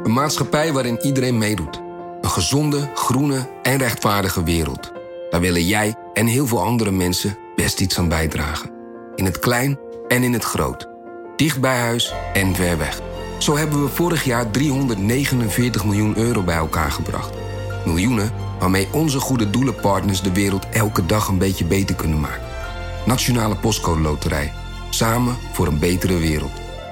Een maatschappij waarin iedereen meedoet. Een gezonde, groene en rechtvaardige wereld. Daar willen jij en heel veel andere mensen best iets aan bijdragen. In het klein en in het groot. Dicht bij huis en ver weg. Zo hebben we vorig jaar 349 miljoen euro bij elkaar gebracht. Miljoenen waarmee onze goede doelenpartners de wereld elke dag een beetje beter kunnen maken. Nationale Postcode Loterij. Samen voor een betere wereld.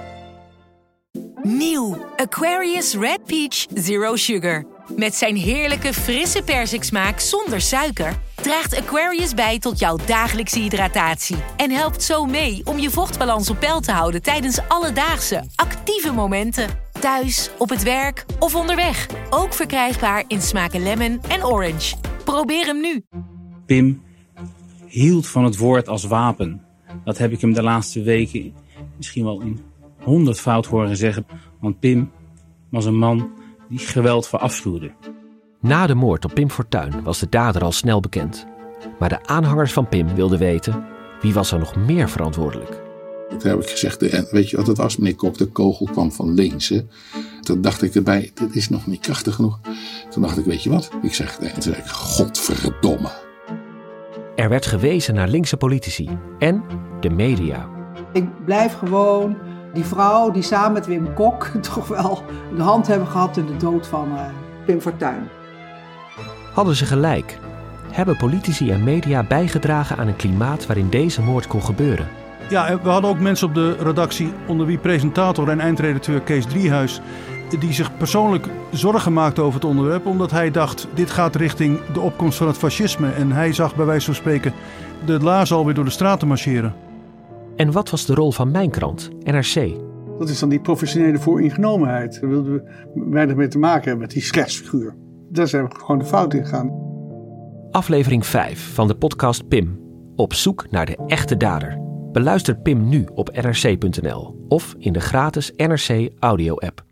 Nieuw Aquarius Red Peach Zero Sugar. Met zijn heerlijke frisse persiksmaak zonder suiker draagt Aquarius bij tot jouw dagelijkse hydratatie. En helpt zo mee om je vochtbalans op peil te houden tijdens alledaagse, actieve momenten. Thuis, op het werk of onderweg. Ook verkrijgbaar in smaken lemon en orange. Probeer hem nu. Pim hield van het woord als wapen. Dat heb ik hem de laatste weken misschien wel in 100-fout horen zeggen. Want Pim was een man die geweld verafschuwde. Na de moord op Pim Fortuyn was de dader al snel bekend. Maar de aanhangers van Pim wilden weten, wie was er nog meer verantwoordelijk? Toen heb ik gezegd, weet je wat het was, meneer Kok? De kogel kwam van links. Hè? Toen dacht ik erbij, dit is nog niet krachtig genoeg. Toen dacht ik, weet je wat? En toen zei ik, godverdomme. Er werd gewezen naar linkse politici en de media. Ik blijf gewoon die vrouw die samen met Wim Kok toch wel de hand hebben gehad in de dood van Pim Fortuyn. Hadden ze gelijk? Hebben politici en media bijgedragen aan een klimaat waarin deze moord kon gebeuren? Ja, we hadden ook mensen op de redactie, onder wie presentator en eindredacteur Kees Driehuis, die zich persoonlijk zorgen maakte over het onderwerp, omdat hij dacht, dit gaat richting de opkomst van het fascisme. En hij zag bij wijze van spreken de laarzen alweer door de straten marcheren. En wat was de rol van mijn krant, NRC? Dat is dan die professionele vooringenomenheid. Daar wilden we weinig mee te maken hebben met die schetsfiguur. Daar zijn we gewoon de fout in gegaan. Aflevering 5 van de podcast Pim. Op zoek naar de echte dader. Beluister Pim nu op nrc.nl of in de gratis NRC audio-app.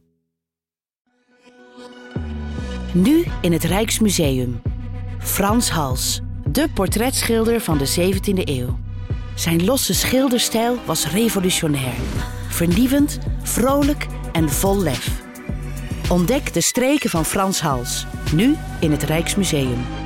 Nu in het Rijksmuseum. Frans Hals, de portretschilder van de 17e eeuw. Zijn losse schilderstijl was revolutionair. Vernieuwend, vrolijk en vol lef. Ontdek de streken van Frans Hals. Nu in het Rijksmuseum.